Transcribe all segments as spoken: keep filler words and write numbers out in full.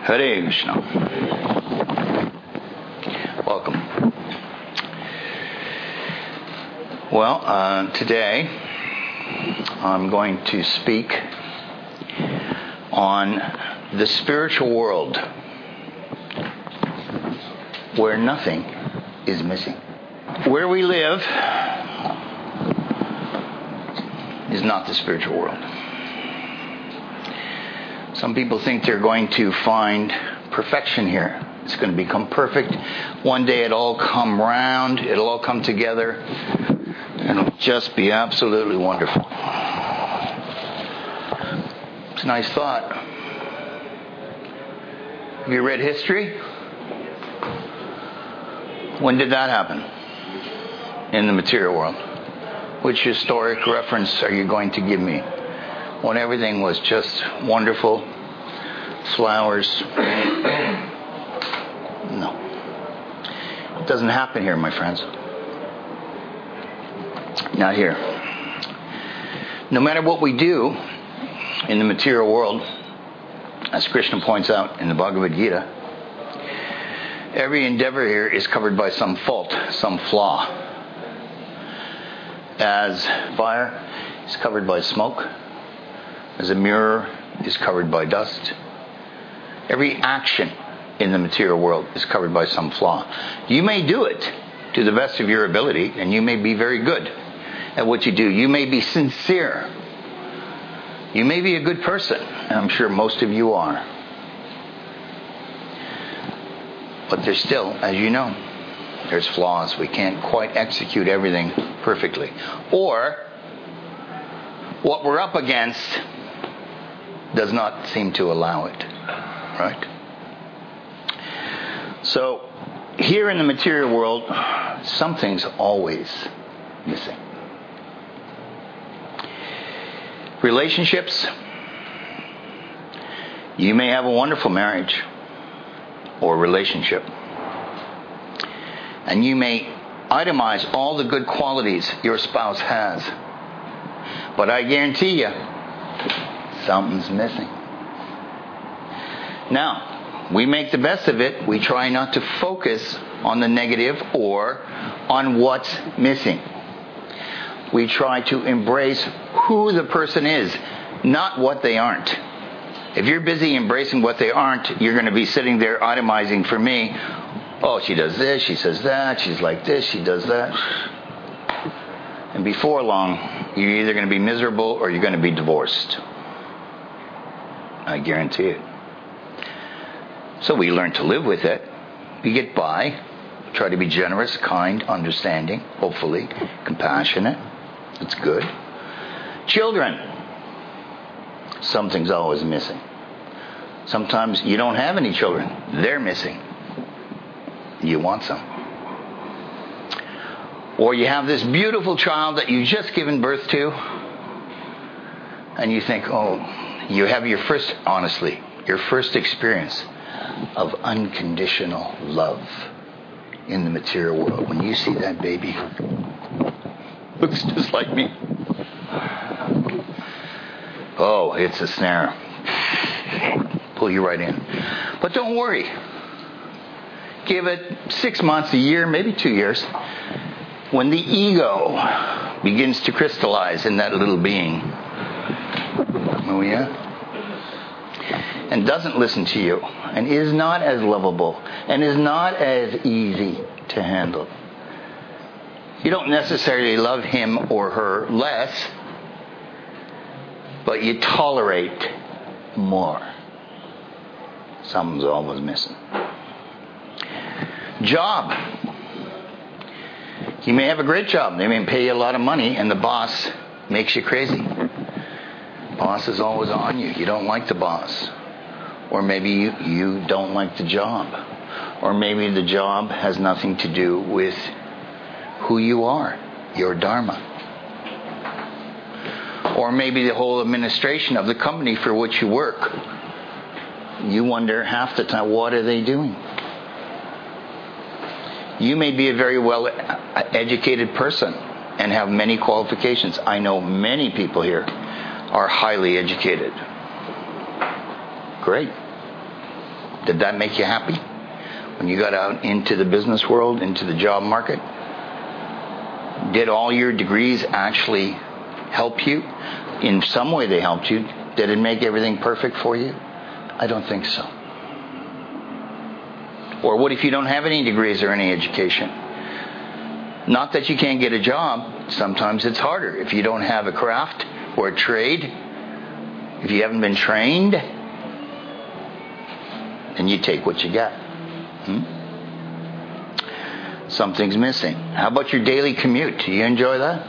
Hare Krishna. Welcome. Well, uh, today I'm going to speak on the spiritual world where nothing is missing. Where we live is not the spiritual world. Some people think they're going to find perfection here. It's going to become perfect. One day it'll all come round. It'll all come together. And it'll just be absolutely wonderful. It's a nice thought. Have you read history? When did that happen? In the material world. Which historic reference are you going to give me? When everything was just wonderful, flowers. No. It doesn't happen here, my friends. Not here. No matter what we do in the material world, as Krishna points out in the Bhagavad Gita, every endeavor here is covered by some fault, some flaw. As fire is covered by smoke, as a mirror is covered by dust. Every action in the material world is covered by some flaw. You may do it to the best of your ability, and you may be very good at what you do. You may be sincere. You may be a good person, and I'm sure most of you are. But there's still, as you know, there's flaws. We can't quite execute everything perfectly. Or, what we're up against does not seem to allow it, right? So, here in the material world, something's always missing. Relationships. You may have a wonderful marriage or relationship, and you may itemize all the good qualities your spouse has, but I guarantee you, something's missing. Now, we make the best of it. We try not to focus on the negative or on what's missing. We try to embrace who the person is, not what they aren't. If you're busy embracing what they aren't, you're going to be sitting there itemizing for me, oh, she does this, she says that, she's like this, she does that. And before long, you're either going to be miserable or you're going to be divorced. I guarantee it. So we learn to live with it. We get by. Try to be generous, kind, understanding, hopefully, compassionate. It's good. Children. Something's always missing. Sometimes you don't have any children. They're missing. You want some. Or you have this beautiful child that you've just given birth to, and you think, oh, you have your first, honestly, your first experience of unconditional love in the material world. When you see that baby, looks just like me. Oh, it's a snare. Pull you right in. But don't worry. Give it six months, a year, maybe two years. When the ego begins to crystallize in that little being, oh yeah, and doesn't listen to you, and is not as lovable, and is not as easy to handle. You don't necessarily love him or her less, but you tolerate more. Something's always missing. Job. You may have a great job. They may pay you a lot of money, and the boss makes you crazy. Boss is always on you. You don't like the boss. Or maybe you, you don't like the job. Or maybe the job has nothing to do with who you are, your dharma. Or maybe the whole administration of the company for which you work. You wonder half the time, what are they doing? You may be a very well-educated person and have many qualifications. I know many people here are highly educated. Great. Did that make you happy? When you got out into the business world, into the job market? Did all your degrees actually help you? In some way they helped you. Did it make everything perfect for you? I don't think so. Or what if you don't have any degrees or any education? Not that you can't get a job. Sometimes it's harder. If you don't have a craft or a trade, if you haven't been trained, then you take what you get. Hmm? Something's missing. How about your daily commute? Do you enjoy that?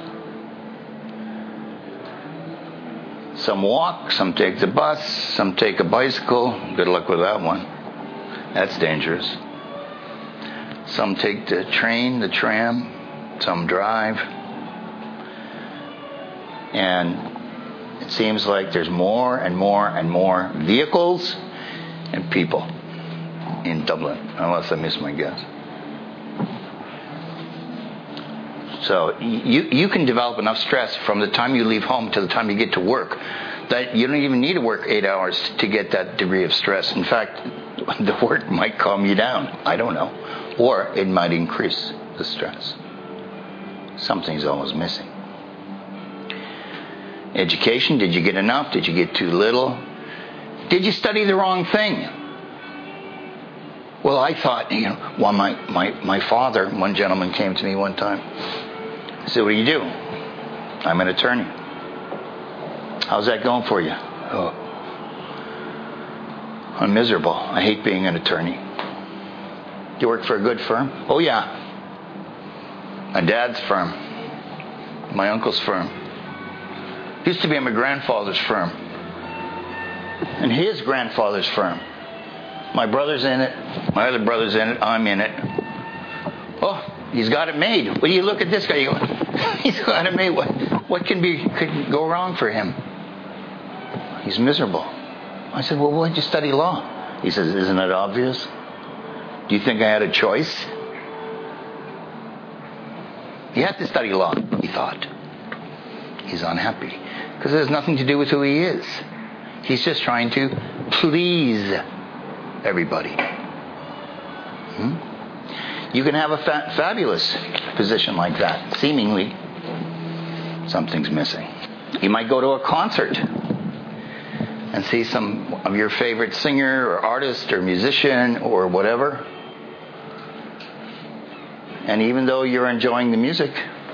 Some walk, some take the bus, some take a bicycle. Good luck with that one. That's dangerous. Some take the train, the tram, some drive. And it seems like there's more and more and more vehicles and people in Dublin, unless I miss my guess. So you you can develop enough stress from the time you leave home to the time you get to work that you don't even need to work eight hours to get that degree of stress. In fact, the work might calm you down. I don't know. Or it might increase the stress. Something's always missing. Education, did you get enough? Did you get too little? Did you study the wrong thing? Well, I thought, you know, well, my, my, my father, one gentleman came to me one time. I said, what do you do? I'm an attorney. How's that going for you? Oh, I'm miserable. I hate being an attorney. You work for a good firm? Oh, yeah. My dad's firm. My uncle's firm. It used to be my grandfather's firm. And his grandfather's firm. My brother's in it. My other brother's in it. I'm in it. Oh, he's got it made. Well, you look at this guy. You go, he's got it made. What, what can be could go wrong for him? He's miserable. I said, well, why'd you study law? He says, isn't it obvious? Do you think I had a choice? He had to study law, he thought. He's unhappy. Because it has nothing to do with who he is. He's just trying to please everybody. Hmm? You can have a fa- fabulous position like that. Seemingly, something's missing. You might go to a concert and see some of your favorite singer or artist or musician or whatever. And even though you're enjoying the music,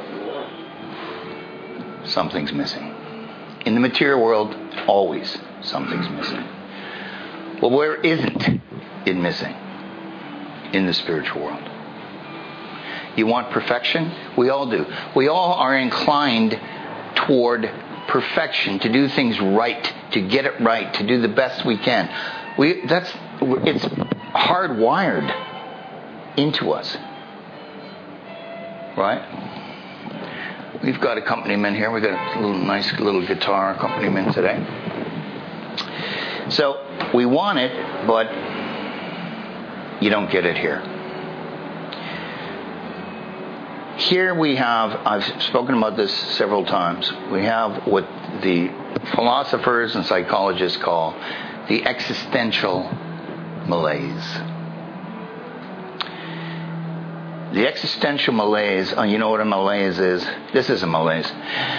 something's missing. In the material world, always something's missing. Well, where isn't it missing? In the spiritual world. You want perfection? We all do. We all are inclined toward perfection, to do things right, to get it right, to do the best we can. We that's it's hardwired into us. Right? We've got accompaniment here. We've got a little nice little guitar accompaniment today. So we want it, but you don't get it here. Here we have, I've spoken about this several times, we have what the philosophers and psychologists call the existential malaise. The existential malaise, oh, you know what a malaise is? This is a malaise.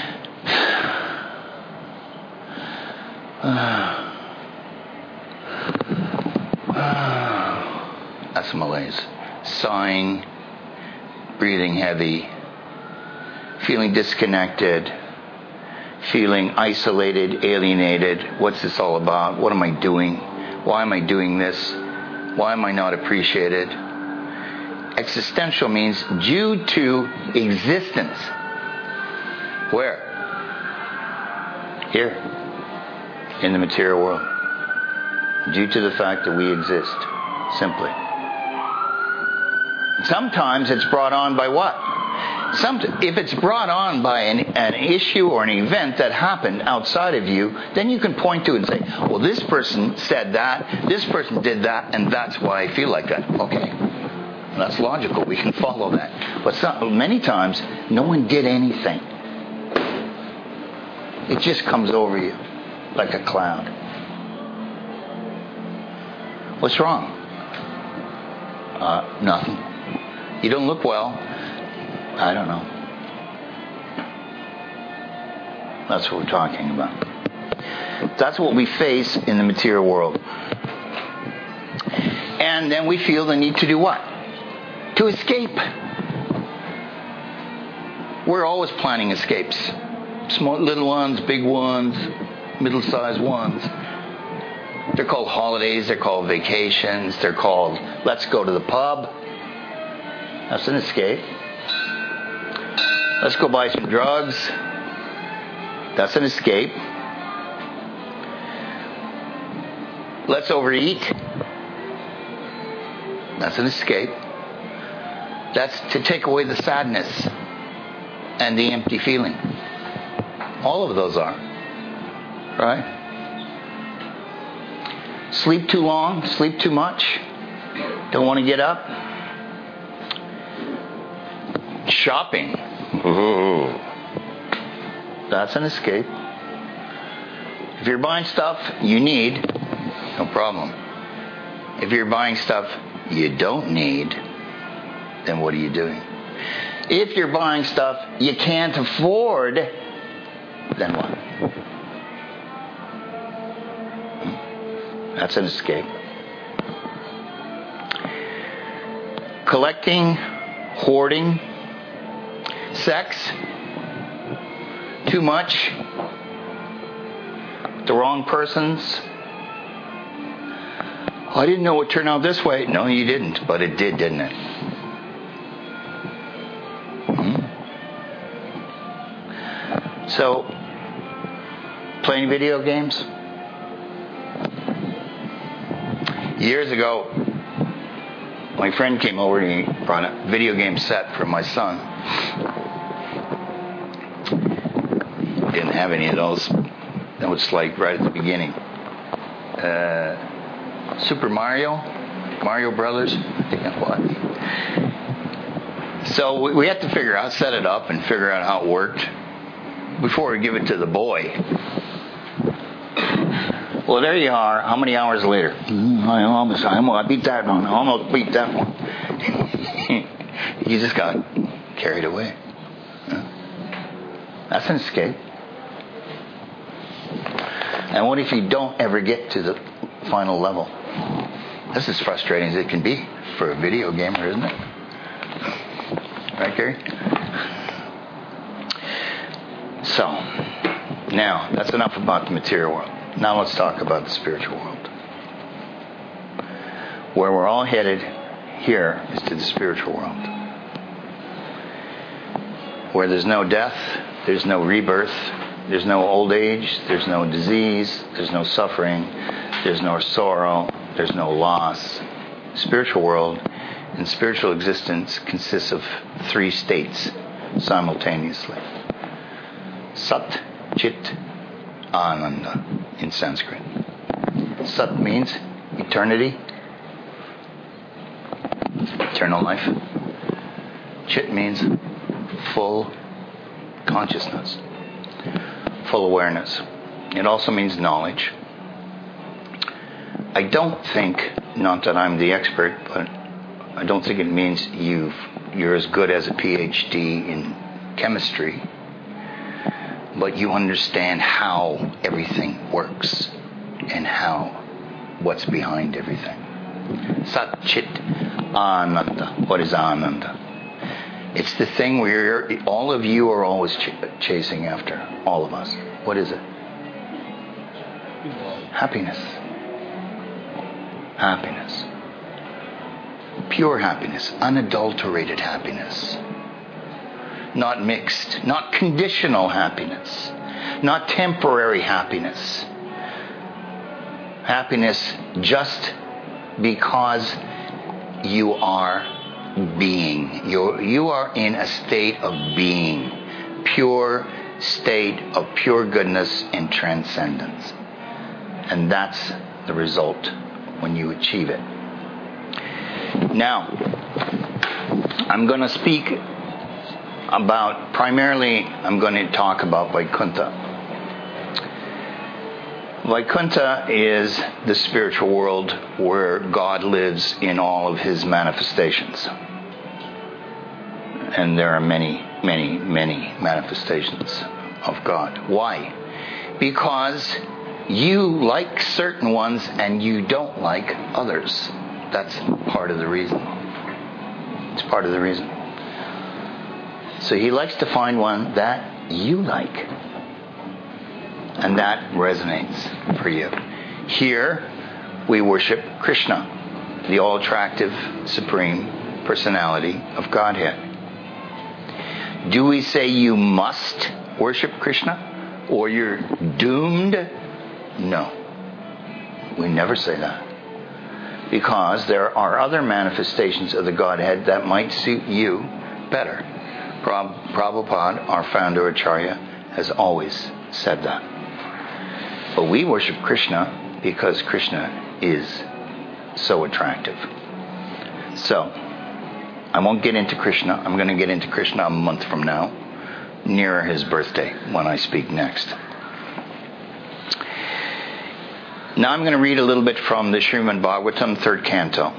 That's a malaise. Sighing, breathing heavy, feeling disconnected, feeling isolated, alienated. What's this all about? What am I doing? Why am I doing this? Why am I not appreciated? Existential means due to existence. Where? Here. In the material world. Due to the fact that we exist. Simply. Sometimes it's brought on by what? Some, if it's brought on by an, an issue or an event that happened outside of you, then you can point to it and say, well, this person said that, this person did that, and that's why I feel like that. Okay. That's logical. We can follow that. But some, many times, no one did anything. It just comes over you like a cloud. What's wrong? Uh, nothing. You don't look well. I don't know. That's what we're talking about. That's what we face in the material world. And then we feel the need to do what? To escape. We're always planning escapes. Small, little ones, big ones, middle-sized ones. They're called holidays, they're called vacations, they're called let's go to the pub. That's an escape. Let's go buy some drugs. That's an escape. Let's overeat. That's an escape. That's to take away the sadness and the empty feeling. All of those are. Right? Sleep too long, sleep too much, don't want to get up. Shopping. Ooh. That's an escape. If you're buying stuff you need, no problem. If you're buying stuff you don't need, then what are you doing? If you're buying stuff you can't afford, then what? That's an escape. Collecting, hoarding, sex, too much, the wrong persons. I didn't know it turned out this way. No, you didn't, but it did, didn't it? Hmm? So, playing video games. Years ago, my friend came over and he brought a video game set for my son. Didn't have any of those. That was like right at the beginning. Uh, Super Mario, Mario Brothers, I think that was. So we, we had to figure out, set it up and figure out how it worked before we give it to the boy. Well, there you are. How many hours later? Mm, I almost, I almost beat that one. I almost beat that one. You just got carried away. That's an escape. And what if you don't ever get to the final level? That's as frustrating as it can be for a video gamer, isn't it? Right, Gary? So, now, that's enough about the material world. Now let's talk about the spiritual world. Where we're all headed here is to the spiritual world. Where there's no death, there's no rebirth, there's no old age, there's no disease, there's no suffering, there's no sorrow, there's no loss. The spiritual world and spiritual existence consists of three states simultaneously. Sat, Chit, Ananda in Sanskrit. Sat means eternity, eternal life. Chit means full consciousness, full awareness. It also means knowledge. I don't think, not that I'm the expert, but I don't think it means you've, you're as good as a P H D in chemistry, but you understand how everything works and how, what's behind everything. Sat Chit Ananda. What is Ananda? It's the thing where you're, all of you are always ch- chasing after. All of us. What is it? Happiness. Happiness. Pure happiness. Unadulterated happiness. Not mixed. Not conditional happiness. Not temporary happiness. Happiness just because you are being. You're, you are in a state of being. Pure state of pure goodness and transcendence. And that's the result when you achieve it. Now, I'm going to speak about, primarily, I'm going to talk about Vaikuntha. Vaikuntha is the spiritual world where God lives in all of his manifestations. And there are many, many, many manifestations of God. Why? Because you like certain ones and you don't like others. That's part of the reason. It's part of the reason. So he likes to find one that you like. And that resonates for you. Here, we worship Krishna, the all-attractive, supreme personality of Godhead. Do we say you must worship Krishna or you're doomed? No. We never say that. Because there are other manifestations of the Godhead that might suit you better. Prabhupada, our founder Acharya, has always said that. But we worship Krishna because Krishna is so attractive. So, I won't get into Krishna. I'm going to get into Krishna a month from now, nearer his birthday, when I speak next. Now I'm going to read a little bit from the Srimad Bhagavatam, third canto.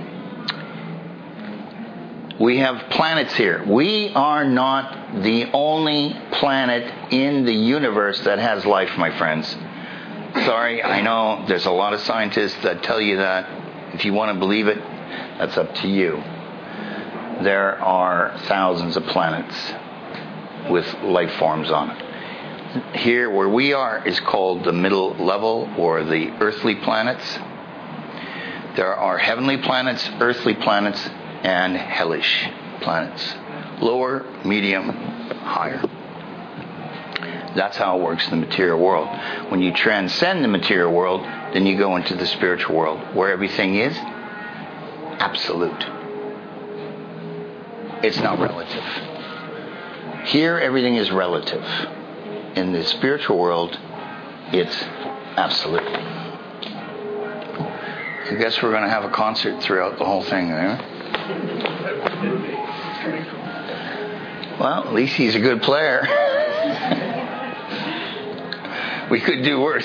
We have planets here. We are not the only planet in the universe that has life, my friends. Sorry, I know there's a lot of scientists that tell you that. If you want to believe it, that's up to you. There are thousands of planets with life forms on it. Here, where we are, is called the middle level, or the earthly planets. There are heavenly planets, earthly planets, and hellish planets. Lower, medium, higher. That's how it works in the material world. When you transcend the material world, then you go into the spiritual world, where everything is absolute. It's not relative. Here, everything is relative. In the spiritual world, it's absolute. I guess we're going to have a concert throughout the whole thing, eh? Well, at least he's a good player. We could do worse.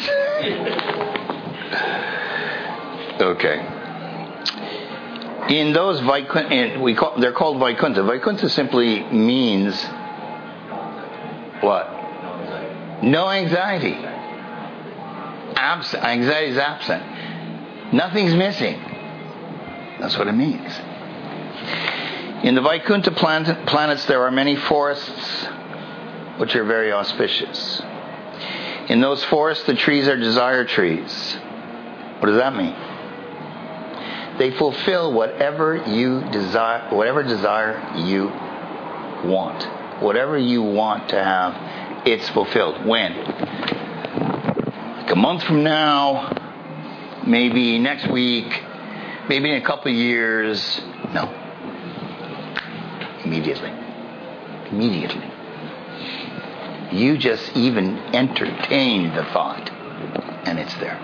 Okay. In those Vaikuntha, we call, they're called Vaikuntha. Vaikuntha simply means what? No anxiety. Absent. Anxiety is absent. Nothing's missing. That's what it means. In the Vaikuntha planet, planets, there are many forests which are very auspicious. In those forests, the trees are desire trees. What does that mean? They fulfill whatever you desire, whatever desire you want. Whatever you want to have, it's fulfilled. When? Like a month from now, maybe next week, maybe in a couple of years. No. Immediately. Immediately. You just even entertain the thought, and it's there.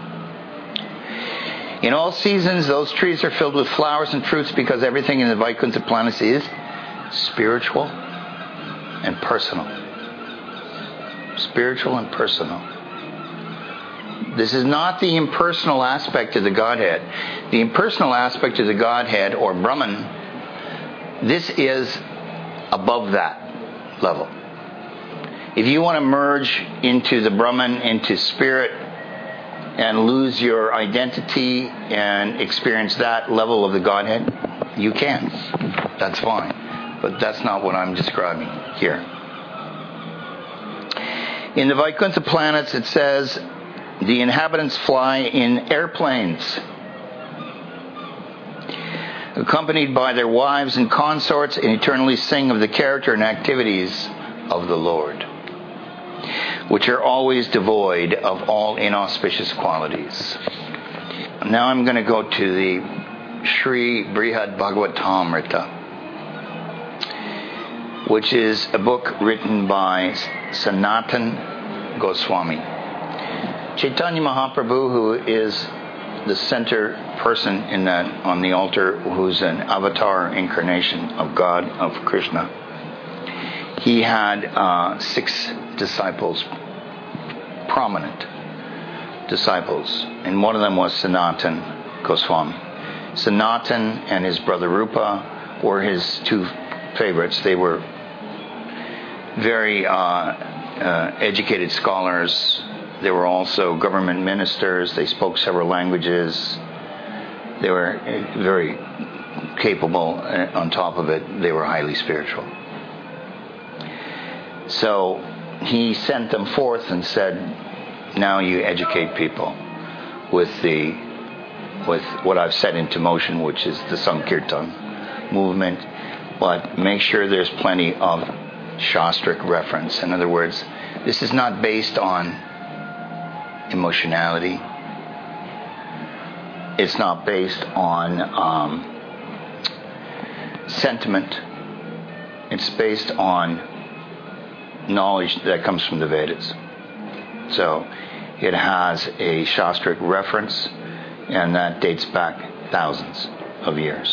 In all seasons, those trees are filled with flowers and fruits because everything in the Vaikuntha planets is spiritual and personal. Spiritual and personal. This is not the impersonal aspect of the Godhead. The impersonal aspect of the Godhead, or Brahman, this is above that level. If you want to merge into the Brahman, into spirit, and lose your identity and experience that level of the Godhead, you can. That's fine. But that's not what I'm describing here. In the Vaikuntha planets, it says, the inhabitants fly in airplanes, accompanied by their wives and consorts, and eternally sing of the character and activities of the Lord, which are always devoid of all inauspicious qualities. Now I'm going to go to the Sri Brihad Bhagavatamrita, which is a book written by Sanatan Goswami. Chaitanya Mahaprabhu, who is the center person in that on the altar, who's an avatar incarnation of God, of Krishna, he had uh, six disciples, prominent, disciples, and one of them was Sanatan Goswami. Sanatan and his brother Rupa were his two favorites. They were very uh, uh, educated scholars. They were also government ministers. They spoke several languages. They were very capable. On top of it, they were highly spiritual. So he sent them forth and said, now you educate people with the with what I've set into motion, which is the Sankirtan movement, but make sure there's plenty of Shastric reference. In other words, this is not based on emotionality. It's not based on um, sentiment. It's based on knowledge that comes from the Vedas. So it has a Shastric reference, and that dates back thousands of years.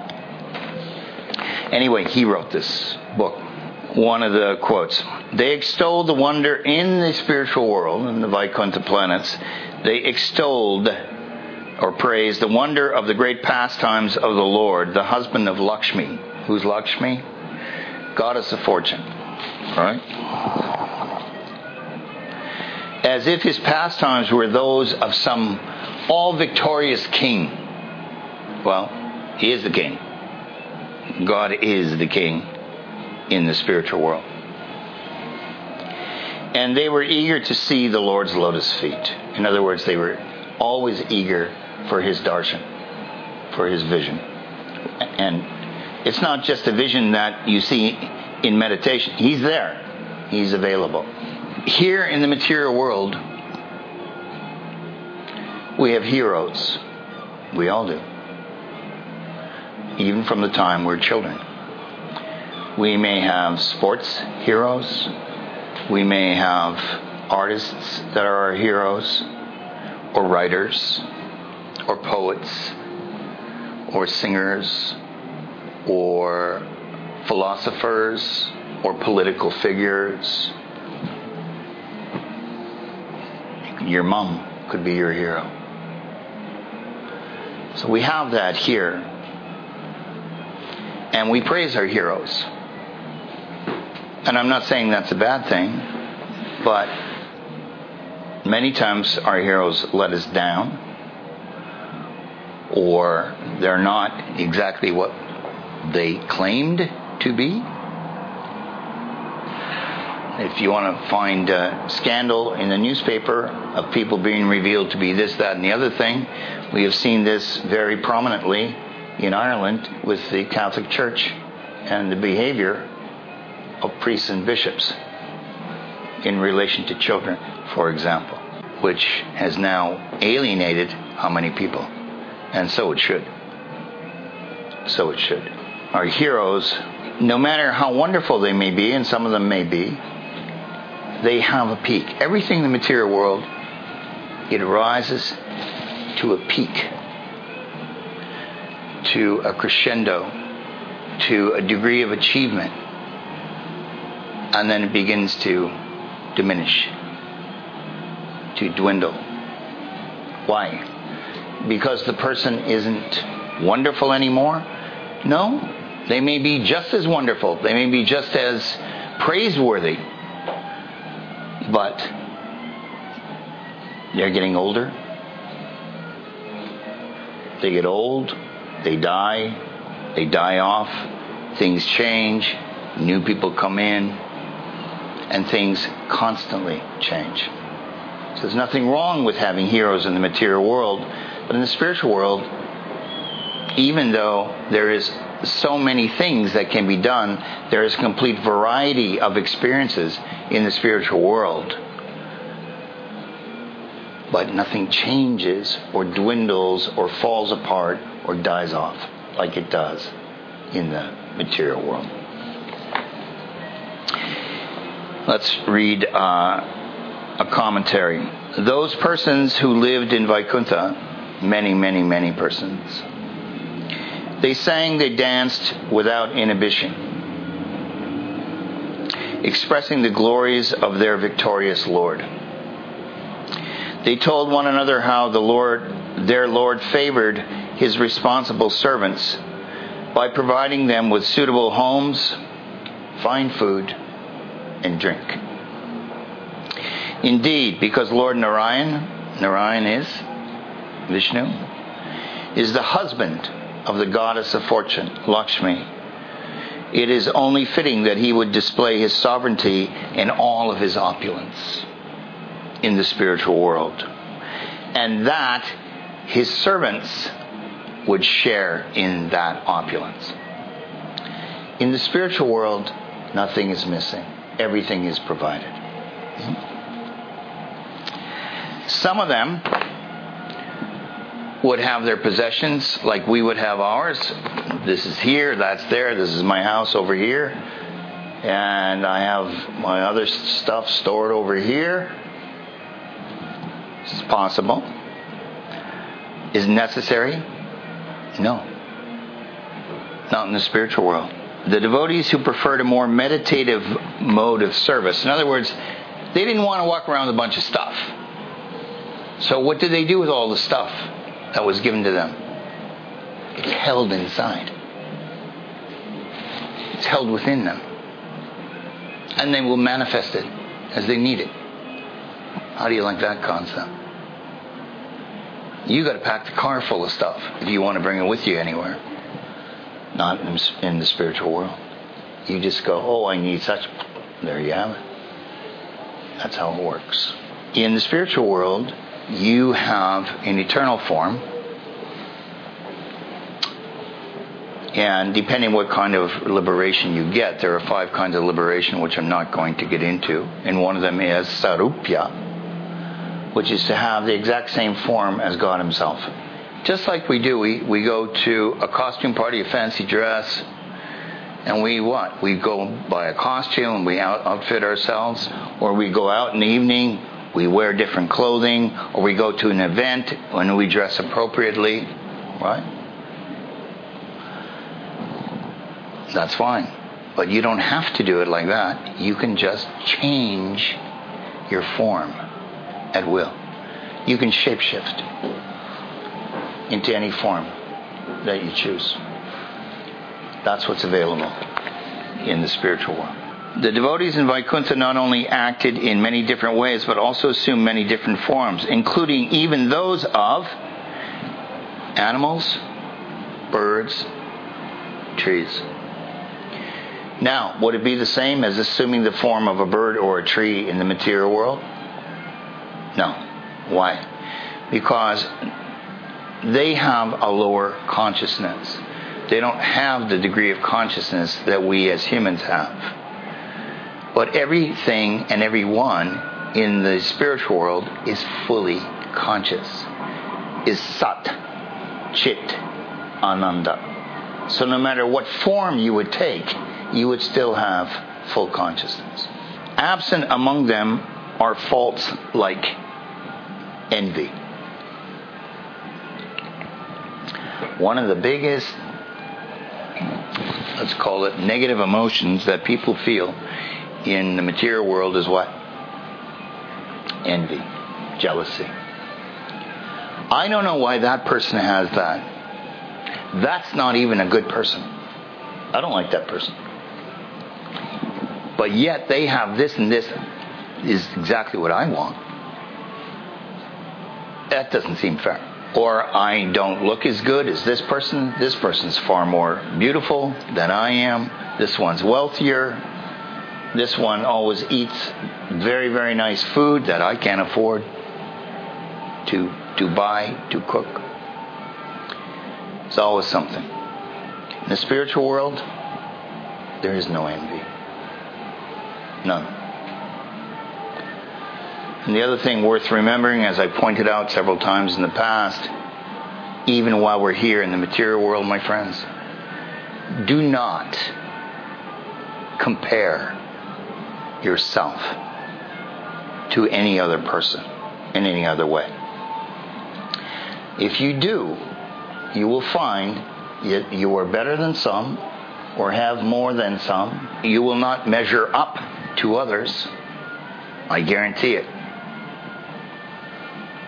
Anyway, he wrote this book. One of the quotes, they extolled the wonder in the spiritual world, in the Vaikuntha planets. They extolled or praised the wonder of the great pastimes of the Lord, the husband of Lakshmi. Who's Lakshmi? Goddess of fortune. All right? As if his pastimes were those of some all-victorious king. Well, he is the king. God is the king in the spiritual world. And they were eager to see the Lord's lotus feet. In other words, they were always eager for his darshan, for his vision. And it's not just a vision that you see in meditation. He's there. He's available. Here in the material world, we have heroes. We all do. Even from the time we're children. We may have sports heroes. We may have artists that are our heroes, or writers, or poets, or singers, or philosophers, or political figures. Your mom could be your hero. So we have that here. And we praise our heroes. And I'm not saying that's a bad thing, but many times our heroes let us down, or they're not exactly what they claimed to be. If you want to find a scandal in the newspaper of people being revealed to be this, that, and the other thing, we have seen this very prominently in Ireland with the Catholic Church and the behavior of priests and bishops in relation to children, for example, which has now alienated how many people? And so it should. So it should. Our heroes, no matter how wonderful they may be, and some of them may be, they have a peak. Everything in the material world, it rises to a peak, to a crescendo, to a degree of achievement, and then it begins to diminish, to dwindle. Why? Because the person isn't wonderful anymore? No, they may be just as wonderful. They may be just as praiseworthy. But they're getting older. They get old. They die. They die off. Things change. New people come in. And things constantly change. So there's nothing wrong with having heroes in the material world. But in the spiritual world, even though there is so many things that can be done, there is a complete variety of experiences in the spiritual world. But nothing changes or dwindles or falls apart or dies off like it does in the material world. Let's read uh, a commentary. Those persons who lived in Vaikuntha, many, many, many persons, they sang, they danced without inhibition, expressing the glories of their victorious Lord. They told one another how the Lord, their Lord favored his responsible servants by providing them with suitable homes, fine food, and drink. Indeed, because Lord Narayan, Narayan is Vishnu, is the husband of the goddess of fortune, Lakshmi, it is only fitting that he would display his sovereignty in all of his opulence in the spiritual world, and that his servants would share in that opulence. In the spiritual world, nothing is missing. Everything is provided. Some of them would have their possessions like we would have ours. This is here, that's there, this is my house over here, and I have my other stuff stored over here. It's possible. Is it necessary? No. Not in the spiritual world. The devotees who preferred a more meditative mode of service, in other words, they didn't want to walk around with a bunch of stuff. So what did they do with all the stuff that was given to them? It's held inside. It's held within them. And they will manifest it as they need it. How do you like that concept? You got to pack the car full of stuff if you want to bring it with you anywhere. Not in, in the spiritual world. You just go, oh, I need such. There you have it. That's how it works. In the spiritual world, you have an eternal form. And depending what kind of liberation you get, there are five kinds of liberation which I'm not going to get into. And one of them is Sarupya, which is to have the exact same form as God himself. Just like we do, we, we go to a costume party, a fancy dress, and we what? We go buy a costume and we out, outfit ourselves, or we go out in the evening, we wear different clothing, or we go to an event when we dress appropriately, right? That's fine. But you don't have to do it like that. You can just change your form at will. You can shapeshift into any form that you choose. That's what's available in the spiritual world. The devotees in Vaikuntha not only acted in many different ways, but also assumed many different forms, including even those of animals, birds, trees. Now, would it be the same as assuming the form of a bird or a tree in the material world? No. Why? Because they have a lower consciousness. They don't have the degree of consciousness that we as humans have. But everything and everyone in the spiritual world is fully conscious. Is Sat, Chit, Ananda. So no matter what form you would take, you would still have full consciousness. Absent among them are faults like envy. One of the biggest, let's call it, negative emotions that people feel in the material world is what? Envy, jealousy. I don't know why that person has that. That's not even a good person. I don't like that person. But yet they have this, and this is exactly what I want. That doesn't seem fair. Or I don't look as good as this person. This person's far more beautiful than I am. This one's wealthier. This one always eats very, very nice food that I can't afford to, to buy, to cook. It's always something. In the spiritual world, there is no envy. None. And the other thing worth remembering, as I pointed out several times in the past, even while we're here in the material world, my friends, do not compare yourself to any other person in any other way. If you do, you will find that you are better than some or have more than some. You will not measure up to others. I guarantee it.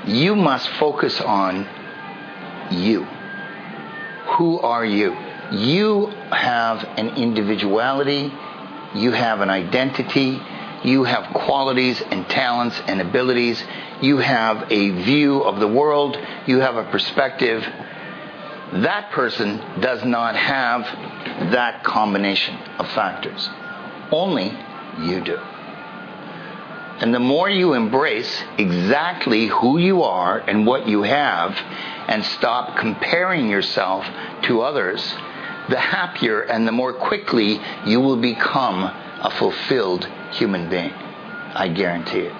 You must focus on you. Who are you? You have an individuality. You have an identity. You have qualities and talents and abilities. You have a view of the world. You have a perspective. That person does not have that combination of factors. Only you do. And the more you embrace exactly who you are and what you have, and stop comparing yourself to others, the happier and the more quickly you will become a fulfilled human being. I guarantee it.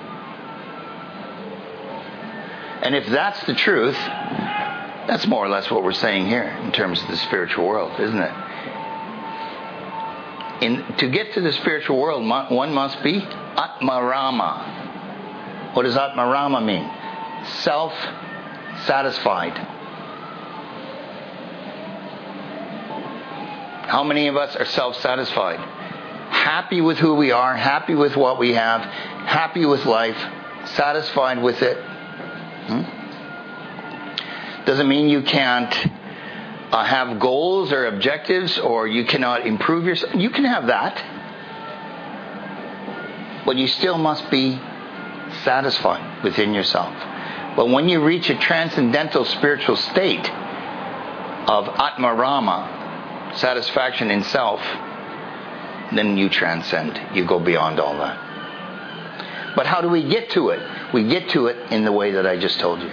And if that's the truth, that's more or less what we're saying here in terms of the spiritual world, isn't it? In, to get to the spiritual world, one must be Atmarama. What does Atmarama mean? Self-satisfied. How many of us are self-satisfied? Happy with who we are, happy with what we have, happy with life, satisfied with it. Hmm? Doesn't mean you can't uh, have goals or objectives, or you cannot improve yourself. You can have that. But you still must be satisfied within yourself. But when you reach a transcendental spiritual state of Atmarama, satisfaction in self, then you transcend. You go beyond all that. But how do we get to it? We get to it in the way that I just told you.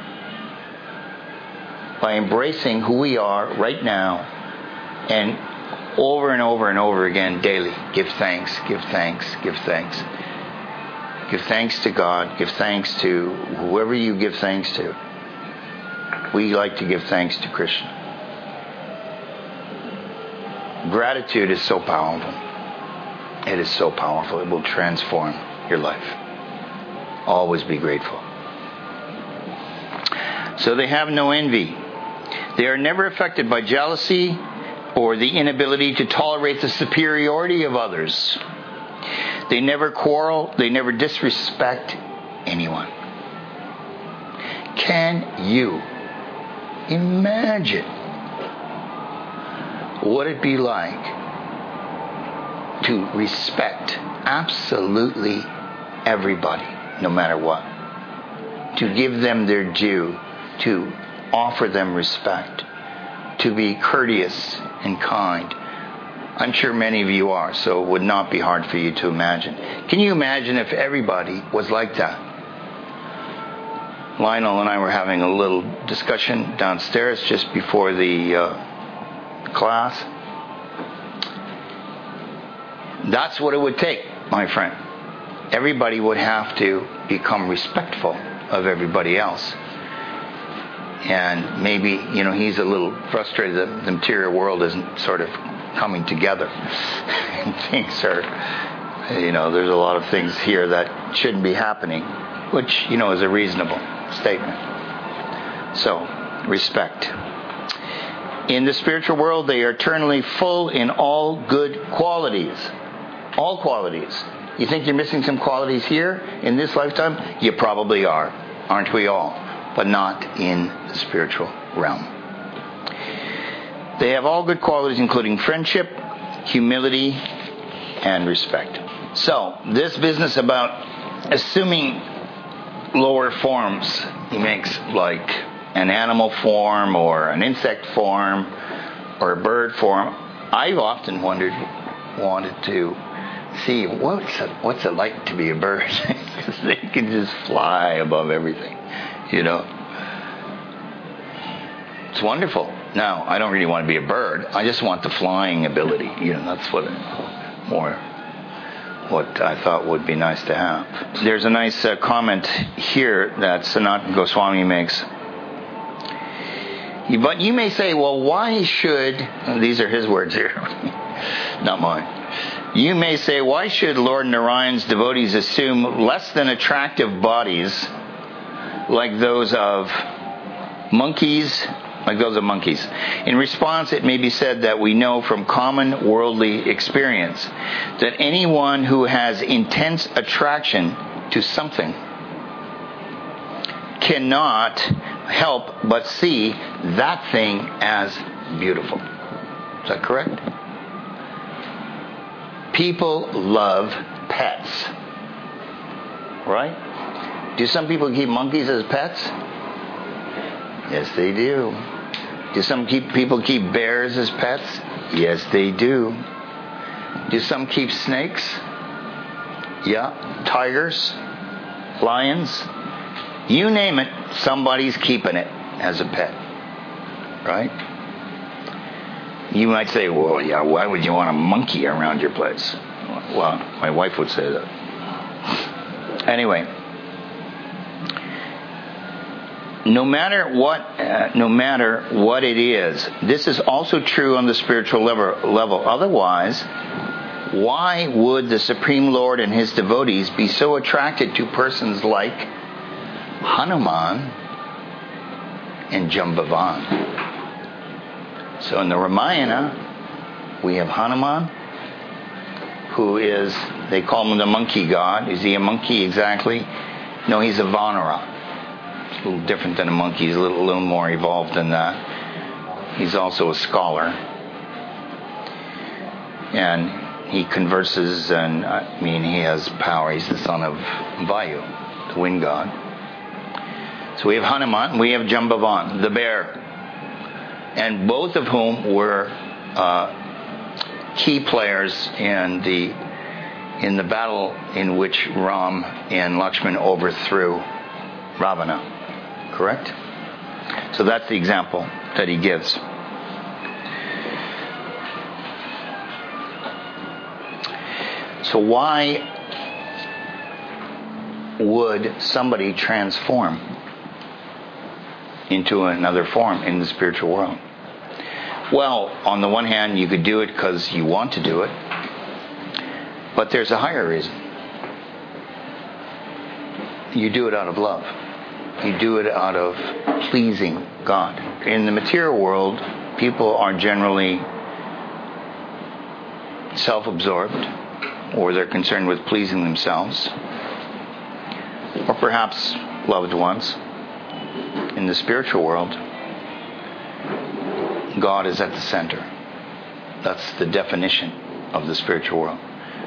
By embracing who we are right now, and over and over and over again daily. Give thanks, give thanks, give thanks. Give thanks to God. Give thanks to whoever you give thanks to. We like to give thanks to Krishna. Gratitude is so powerful. It is so powerful. It will transform your life. Always be grateful. So they have no envy. They are never affected by jealousy or the inability to tolerate the superiority of others. They never quarrel. They never disrespect anyone. Can you imagine what it'd be like to respect absolutely everybody, no matter what? To give them their due, to offer them respect, to be courteous and kind. I'm sure many of you are, so it would not be hard for you to imagine. Can you imagine if everybody was like that? Lionel and I were having a little discussion downstairs just before the uh, class. That's what it would take, my friend. Everybody would have to become respectful of everybody else. And maybe, you know, he's a little frustrated that the material world isn't sort of coming together. Things are, you know, there's a lot of things here that shouldn't be happening, which, you know, is a reasonable statement. So, respect. In the spiritual world, they are eternally full in all good qualities. All qualities. You think you're missing some qualities here in this lifetime? You probably are. Aren't we all? But not in the spiritual realm. They have all good qualities, including friendship, humility, and respect. So, this business about assuming lower forms, he makes like an animal form or an insect form or a bird form. I've often wondered, wanted to see what's it, what's it like to be a bird, because they can just fly above everything, you know. It's wonderful. Now, I don't really want to be a bird. I just want the flying ability. You know, that's what more what I thought would be nice to have. There's a nice uh, comment here that Sanatana Goswami makes. But you may say, well, why should, these are his words here, not mine. You may say, why should Lord Narayan's devotees assume less than attractive bodies like those of monkeys, like those of monkeys? In response, it may be said that we know from common worldly experience that anyone who has intense attraction to something cannot help but see that thing as beautiful. Is that correct? People love pets. Right? Do some people keep monkeys as pets? Yes, they do. Do some keep, people keep bears as pets? Yes, they do. Do some keep snakes? Yeah. Tigers? Lions? You name it, somebody's keeping it as a pet. Right? You might say, well, yeah, why would you want a monkey around your place? Well, my wife would say that. Anyway, no matter what, uh, no matter what it is, this is also true on the spiritual level. level. Otherwise, why would the Supreme Lord and his devotees be so attracted to persons like Hanuman and Jambavan? So in the Ramayana, we have Hanuman, who is, they call him the monkey god. Is he a monkey exactly? No, he's a Vanara. A little different than a monkey. He's a little, a little more evolved than that. He's also a scholar. And he converses, and I mean, he has power. He's the son of Vayu, the wind god. So we have Hanuman, and we have Jambavan, the bear. And both of whom were uh, key players in the in the battle in which Ram and Lakshman overthrew Ravana. Correct? So that's the example that he gives. So why would somebody transform into another form in the spiritual world? Well, on the one hand, you could do it because you want to do it, but there's a higher reason. You do it out of love. You do it out of pleasing God. In the material world, people are generally self-absorbed, or they're concerned with pleasing themselves, or perhaps loved ones. In the spiritual world, God is at the center. That's the definition of the spiritual world.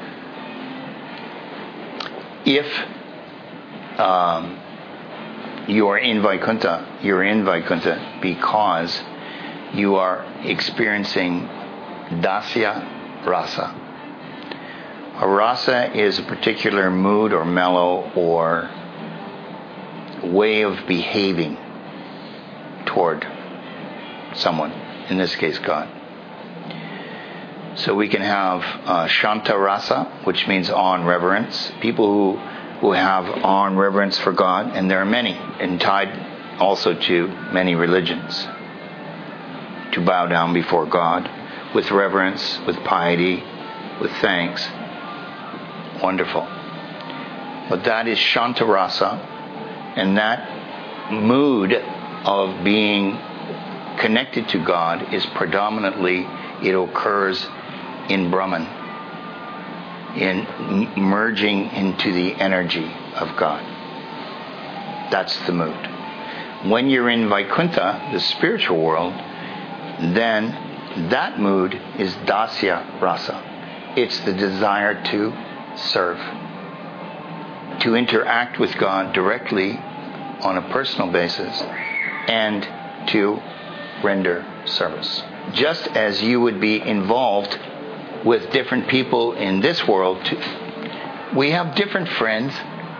If um, you are in Vaikuntha, you're in Vaikuntha because you are experiencing dasya rasa. A rasa is a particular mood or mellow or way of behaving toward someone, in this case God. So we can have uh, Shanta Rasa, which means awe and reverence. People who, who have awe and reverence for God, and there are many, and tied also to many religions, to bow down before God with reverence, with piety, with thanks. Wonderful. But that is Shanta Rasa, and that mood of being connected to God is predominantly, it occurs in Brahman, in merging into the energy of God. That's the mood. When you're in Vaikuntha, the spiritual world, then that mood is dasya rasa. It's the desire to serve, to interact with God directly on a personal basis, and to render service. Just as you would be involved with different people in this world, to, we have different friends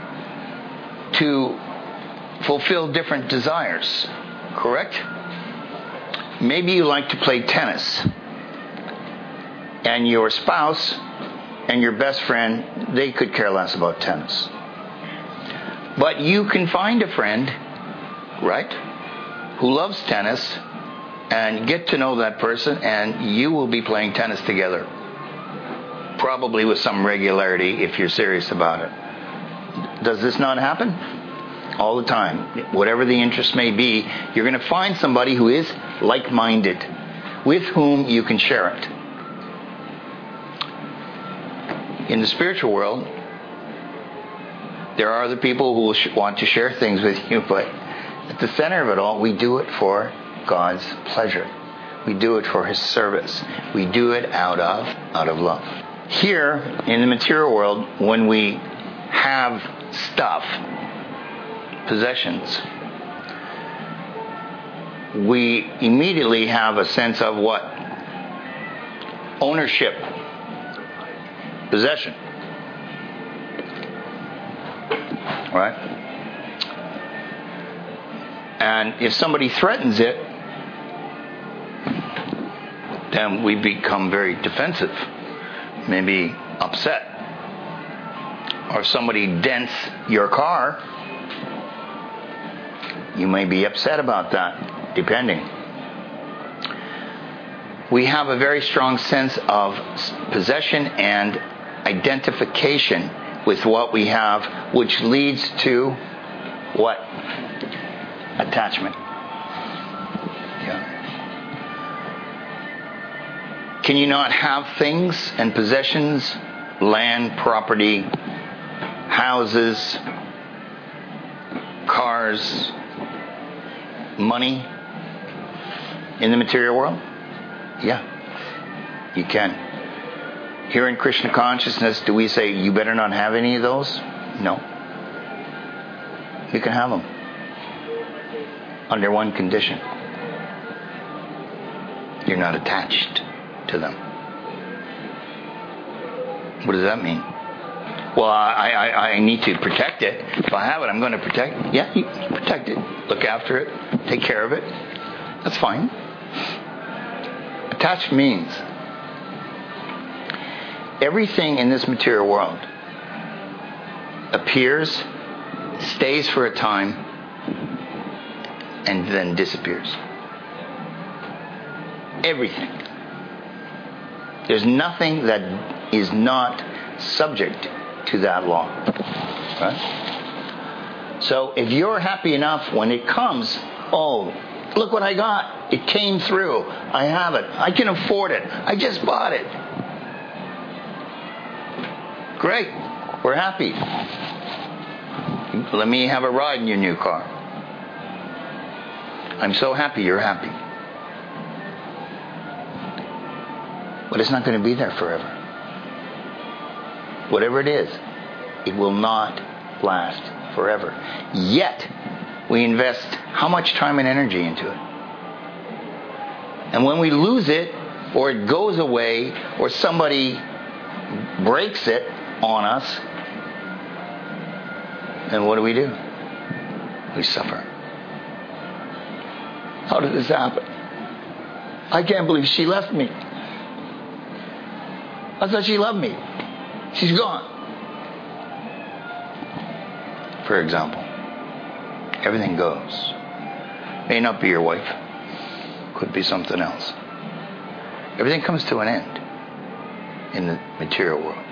to fulfill different desires, correct? Maybe you like to play tennis, and your spouse and your best friend, they could care less about tennis. But you can find a friend, right, who loves tennis, and get to know that person, and you will be playing tennis together. Probably with some regularity if you're serious about it. Does this not happen? All the time. Whatever the interest may be, you're going to find somebody who is like-minded, with whom you can share it. In the spiritual world, there are other people who will sh- want to share things with you, but at the center of it all, we do it for God's pleasure. We do it for His service. We do it out of out of love. Here in the material world, when we have stuff, possessions, we immediately have a sense of what? Ownership. Possession. Right? And if somebody threatens it, then we become very defensive, maybe upset. Or if somebody dents your car, you may be upset about that, depending. We have a very strong sense of possession and identification with what we have, which leads to what? Attachment. Yeah. Can you not have things and possessions, land, property, houses, cars, money in the material world? Yeah, you can. Here in Krishna consciousness, do we say you better not have any of those? No. You can have them. Under one condition. You're not attached to them. What does that mean? Well, I, I, I need to protect it. If I have it, I'm going to protect it. Yeah, you protect it. Look after it. Take care of it. That's fine. Attached means everything in this material world appears, stays for a time, and then disappears. Everything. There's nothing that is not subject to that law. Right? So if you're happy enough when it comes, oh, look what I got. It came through. I have it. I can afford it. I just bought it. Great. We're happy. Let me have a ride in your new car. I'm so happy you're happy. But it's not going to be there forever. Whatever it is, it will not last forever. Yet, we invest how much time and energy into it. And when we lose it, or it goes away, or somebody breaks it on us, then what do we do? We suffer. How did this happen? I can't believe she left me. I thought she loved me. She's gone. For example, everything goes. May not be your wife. Could be something else. Everything comes to an end in the material world.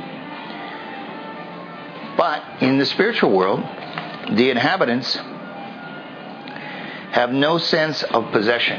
But in the spiritual world, the inhabitants have no sense of possession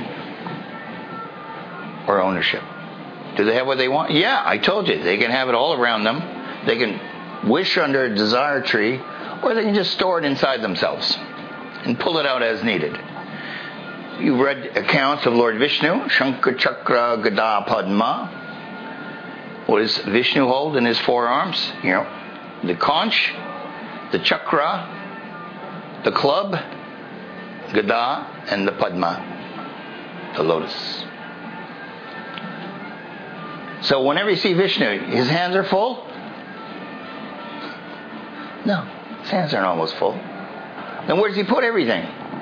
or ownership. Do they have what they want? Yeah, I told you. They can have it all around them. They can wish under a desire tree, or they can just store it inside themselves and pull it out as needed. You've read accounts of Lord Vishnu, Shankha Chakra Gada Padma. What does Vishnu hold in his forearms? You know, the conch, the chakra, the club, Gada, and the Padma, the lotus. So whenever you see Vishnu, his hands are full? No, his hands aren't always full. Then where does he put everything?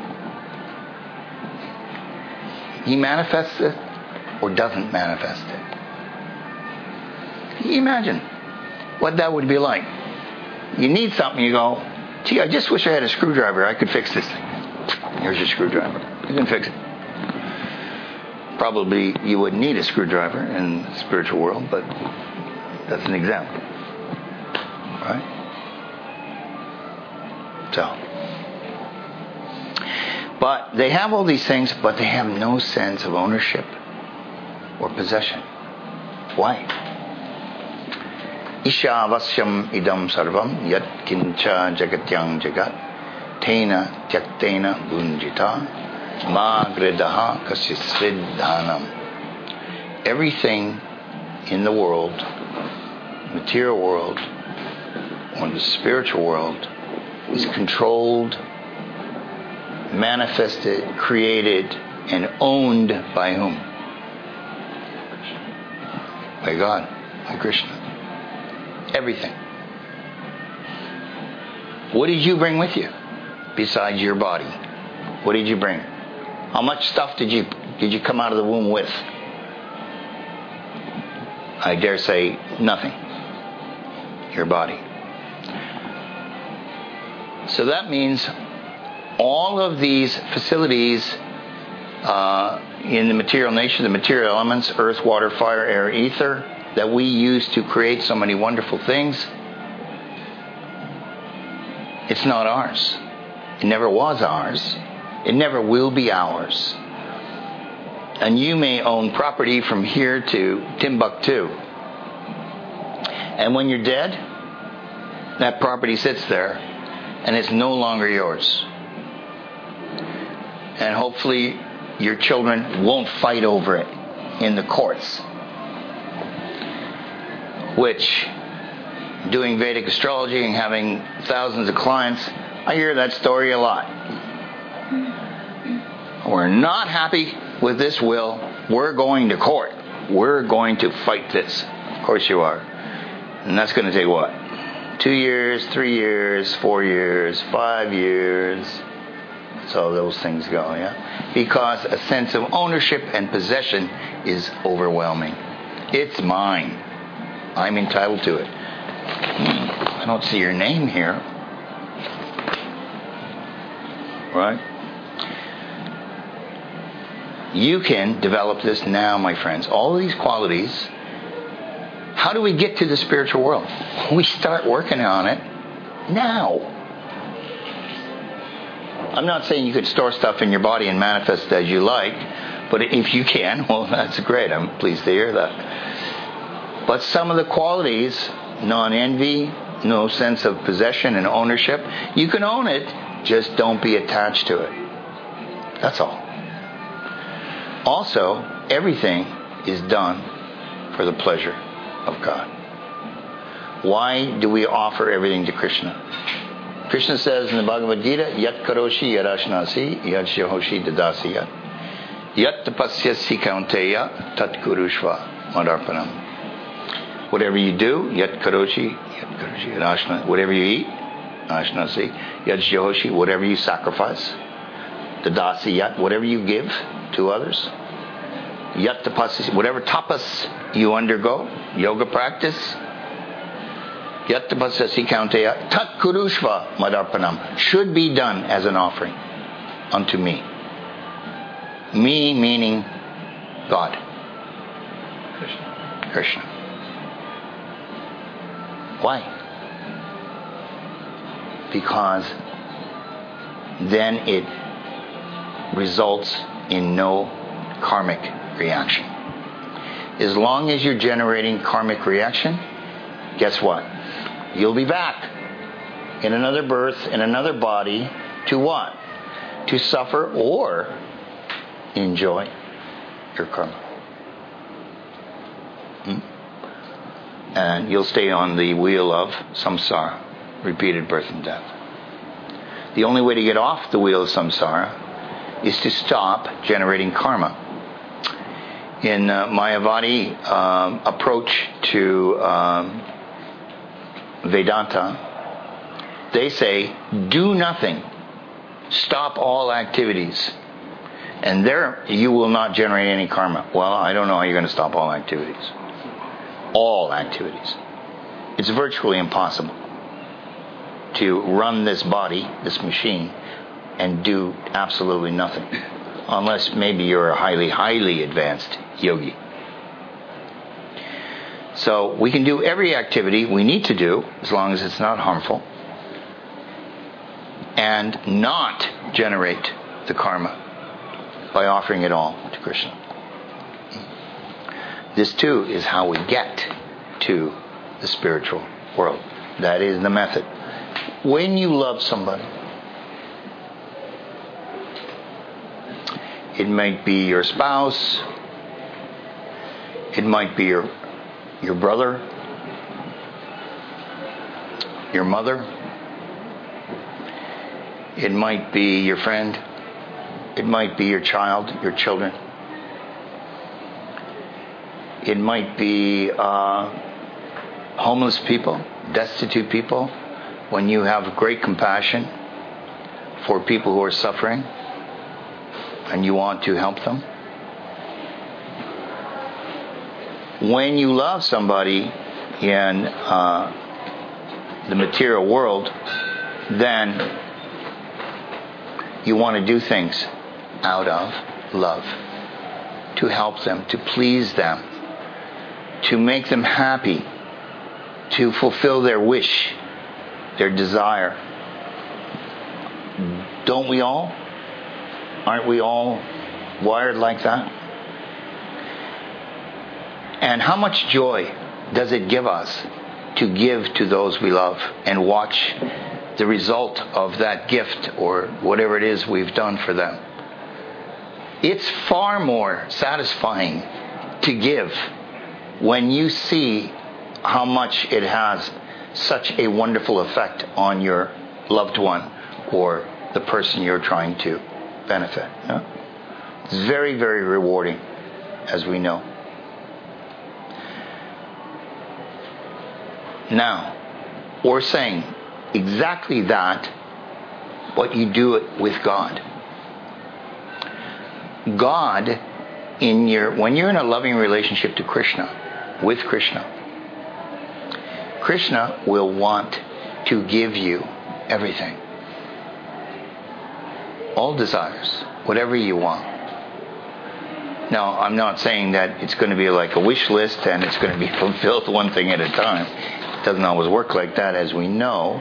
He manifests it or doesn't manifest it. Can you imagine what that would be like? You need something, you go, gee, I just wish I had a screwdriver. I could fix this thing. Here's your screwdriver. You can fix it. Probably you wouldn't need a screwdriver in the spiritual world, but that's an example. Right? So. But they have all these things, but they have no sense of ownership or possession. Why? Isha vasyam idam sarvam yat kincha jagatyang jagat Tena Tyaktena Bunjita Magridaha Kasisridhanam. Everything in the world, material world, or the spiritual world, is controlled, manifested, created, and owned by whom? By God, by Krishna. Everything. What did you bring with you besides your body? What did you bring? How much stuff did you did you come out of the womb with? I dare say nothing. Your body. So that means all of these facilities uh, in the material nature, the material elements, earth, water, fire, air, ether, that we use to create so many wonderful things, it's not ours. It never was ours. It never will be ours. And you may own property from here to Timbuktu. And when you're dead, that property sits there and it's no longer yours. And hopefully your children won't fight over it in the courts. Which, doing Vedic astrology and having thousands of clients, I hear that story a lot. We're not happy with this will. We're going to court. We're going to fight this. Of course you are. And that's going to take what? Two years, three years, four years, five years. So those things go, yeah? Because a sense of ownership and possession is overwhelming. It's mine. I'm entitled to it. I don't see your name here. Right? You can develop this now, my friends. All of these qualities. How do we get to the spiritual world? We start working on it now. I'm not saying you could store stuff in your body and manifest as you like, but if you can, well, that's great. I'm pleased to hear that. But some of the qualities, non-envy, no sense of possession and ownership, you can own it, just don't be attached to it. That's all. Also, everything is done for the pleasure of God. Why do we offer everything to Krishna? Krishna says in the Bhagavad Gita, Yat karoshi yarashnasi, yat shahoshi dadasi yat. Yat tapasyasi kaunteya, tat kurushva madarpanam. Whatever you do, yat karoshi, yat karoshi yarashna. Whatever you eat, ashnasi, yat shahoshi, whatever you sacrifice. Dadasi yat, whatever you give to others. Yat tapasyasi, whatever tapas you undergo, yoga practice. Yat tapasyasi kaunteya, tat kurushva madarpanam, should be done as an offering unto me. Me meaning God. Krishna. Krishna. Why? Because then it results in no karmic reaction. As long as you're generating karmic reaction, guess what? You'll be back in another birth, in another body, to what? To suffer or enjoy your karma. Hmm? And you'll stay on the wheel of samsara, repeated birth and death. The only way to get off the wheel of samsara is to stop generating karma. In uh, Mayavadi um, approach to um, Vedanta, they say, do nothing. Stop all activities. And there you will not generate any karma. Well, I don't know how you're going to stop all activities. All activities. It's virtually impossible to run this body, this machine, and do absolutely nothing. Unless maybe you're a highly, highly advanced yogi. So we can do every activity we need to do, as long as it's not harmful, and not generate the karma by offering it all to Krishna. This too is how we get to the spiritual world. That is the method. When you love somebody, It might be your spouse. It might be your, your brother, your mother. It might be your friend. It might be your child, your children. It might be uh, homeless people, destitute people. When you have great compassion for people who are suffering and you want to help them. When you love somebody in uh, the material world, then you want to do things out of love, to help them, to please them, to make them happy, to fulfill their wish, their desire. Don't we all? Aren't we all wired like that? And how much joy does it give us to give to those we love and watch the result of that gift or whatever it is we've done for them? It's far more satisfying to give when you see how much it has such a wonderful effect on your loved one or the person you're trying to benefit. Yeah? It's very, very rewarding, as we know. Now, we're saying exactly that, but you do it with God. God, in your when you're in a loving relationship to Krishna, with Krishna, Krishna will want to give you everything. All desires, whatever you want. Now, I'm not saying that it's going to be like a wish list and it's going to be fulfilled one thing at a time. It doesn't always work like that, as we know.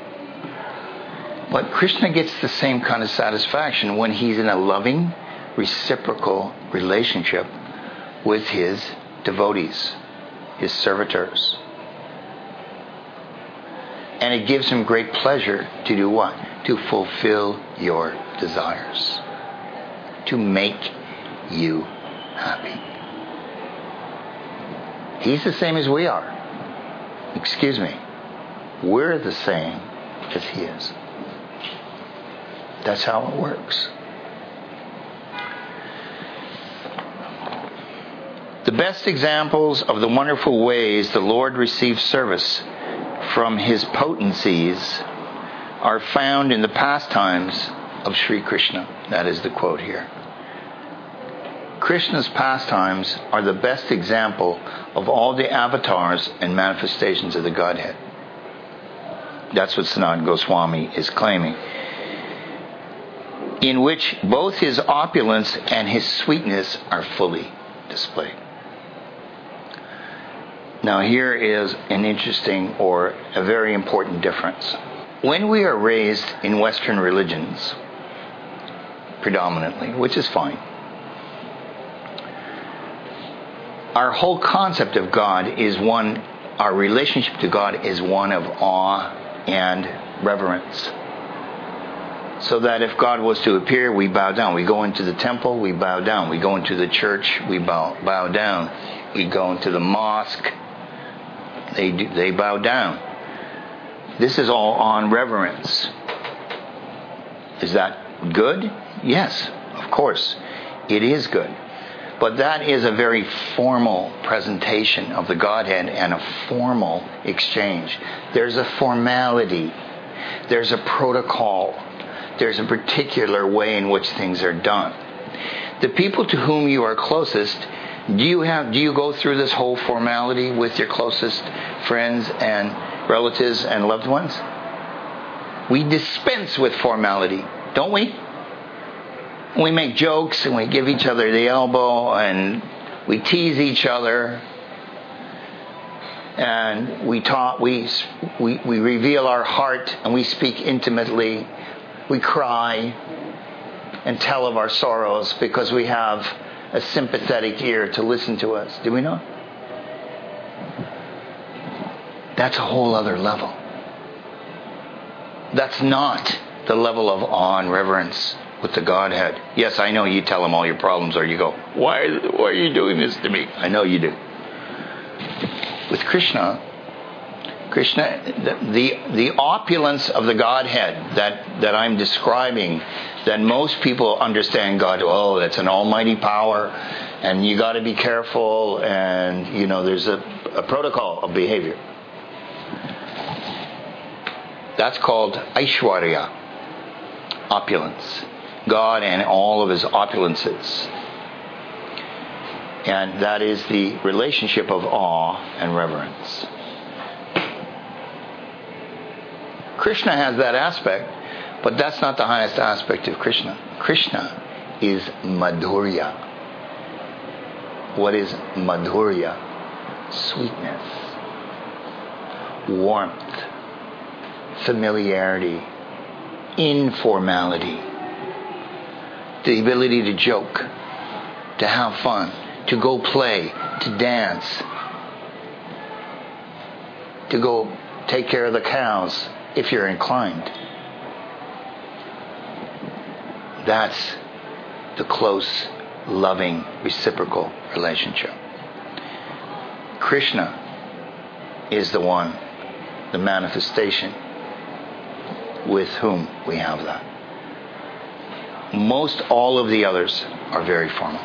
But Krishna gets the same kind of satisfaction when he's in a loving, reciprocal relationship with his devotees, his servitors. And it gives him great pleasure to do what? To fulfill your desires. To make you happy. He's the same as we are. Excuse me. We're the same as he is. That's how it works. The best examples of the wonderful ways the Lord receives service from his potencies are found in the pastimes of Sri Krishna. That is the quote here. Krishna's pastimes are the best example of all the avatars and manifestations of the Godhead. That's what Sanatana Goswami is claiming. In which both his opulence and his sweetness are fully displayed. Now here is an interesting or a very important difference. When we are raised in Western religions, predominantly, which is fine, our whole concept of God is one, our relationship to God is one of awe and reverence. So that if God was to appear, we bow down. We go into the temple, we bow down. We go into the church, we bow, bow down. We go into the mosque, they do, they bow down. This is all on reverence. Is that good? Yes, of course. It is good. But that is a very formal presentation of the Godhead and a formal exchange. There's a formality. There's a protocol. There's a particular way in which things are done. The people to whom you are closest, do you have do you go through this whole formality with your closest friends and relatives and loved ones? We dispense with formality, don't we? We make jokes and we give each other the elbow and we tease each other and we talk. We we we reveal our heart and we speak intimately. We cry and tell of our sorrows because we have a sympathetic ear to listen to us. Do we not? That's a whole other level. That's not the level of awe and reverence with the Godhead. Yes, I know you tell him all your problems, or you go, why, why are you doing this to me? I know you do. With Krishna, Krishna, the, the, the opulence of the Godhead that, that I'm describing, that most people understand God, oh, that's an almighty power, and you got to be careful, and, you know, there's a, a protocol of behavior. That's called Aishwarya, opulence. God and all of his opulences. And that is the relationship of awe and reverence. Krishna has that aspect, but that's not the highest aspect of Krishna. Krishna is Madhurya. What is Madhurya? Sweetness, warmth, familiarity, informality, the ability to joke, to have fun, to go play, to dance, to go take care of the cows if you're inclined. That's the close, loving, reciprocal relationship. Krishna is the one, the manifestation with whom we have that. Most all of the others are very formal.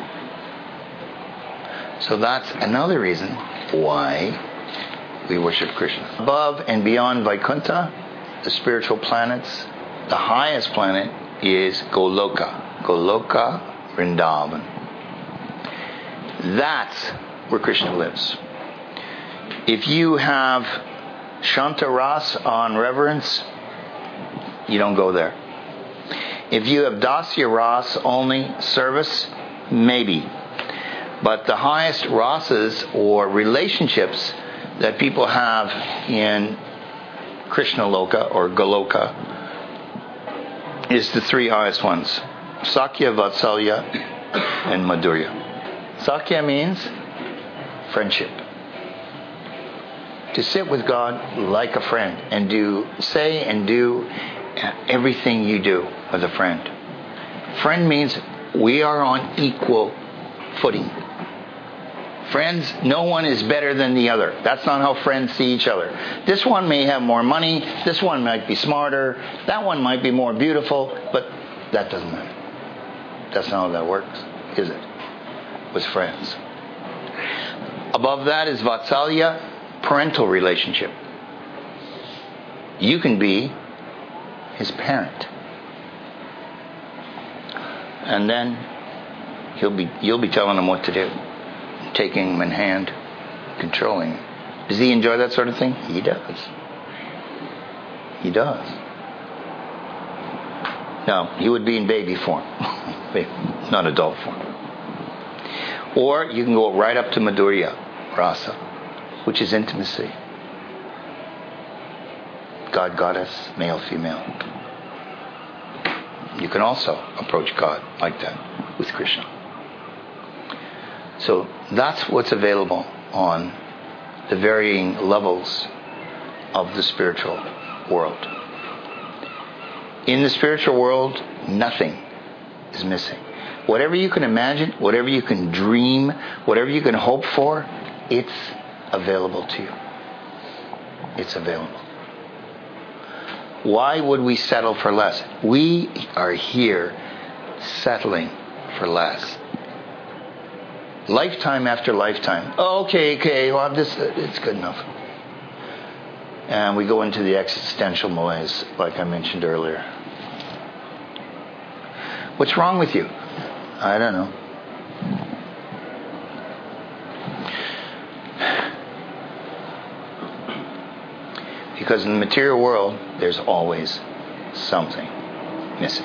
So that's another reason why we worship Krishna. Above and beyond Vaikuntha, the spiritual planets, the highest planet is Goloka. Goloka Vrindavan. That's where Krishna lives. If you have Shanta Ras on reverence, you don't go there. If you have Dasya Ras only service, maybe. But the highest rasas or relationships that people have in Krishna Loka or Goloka is the three highest ones. Sakya, Vatsalya, and Madhurya. Sakya means friendship. To sit with God like a friend and do, say and do everything you do with a friend. Friend means we are on equal footing. Friends, no one is better than the other. That's not how friends see each other. This one may have more money. This one might be smarter. That one might be more beautiful. But that doesn't matter. That's not how that works, is it? With friends. Above that is Vatsalya, parental relationship. You can be his parent. And then he'll be you'll be telling him what to do. Taking him in hand, controlling him. Does he enjoy that sort of thing? He does. He does. No, he would be in baby form, not adult form. Or you can go right up to Madhurya Rasa, which is intimacy. God, goddess, male, female. You can also approach God like that with Krishna. So that's what's available on the varying levels of the spiritual world. In the spiritual world, nothing is missing. Whatever you can imagine, whatever you can dream, whatever you can hope for, it's available to you. It's available. Why would we settle for less? We are here settling for less. Lifetime after lifetime. Oh, okay, okay, well, I'm just, it's good enough. And we go into the existential malaise, like I mentioned earlier. What's wrong with you? I don't know. Because in the material world, there's always something missing.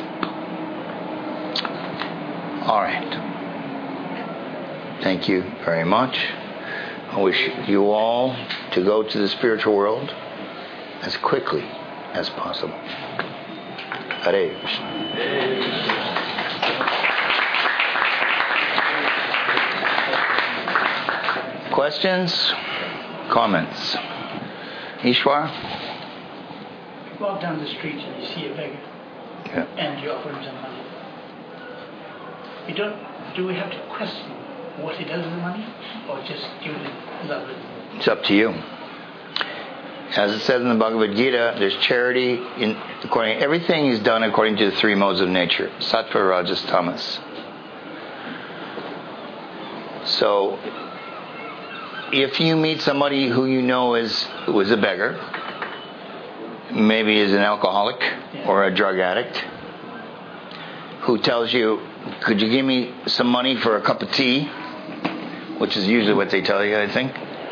All right. Thank you very much. I wish you all to go to the spiritual world as quickly as possible. Hare Krishna. Questions? Comments? Ishwar? You walk down the street and you see a beggar, Yeah. and you offer him some money. we don't, do we have to question what he does with the money, or just give it love it? It's up to you. As it says in the Bhagavad Gita, there's charity in according everything is done according to the three modes of nature: sattva, rajas, tamas. So, if you meet somebody who you know is was a beggar, maybe is an alcoholic or a drug addict, who tells you, "Could you give me some money for a cup of tea?" which is usually what they tell you, I think.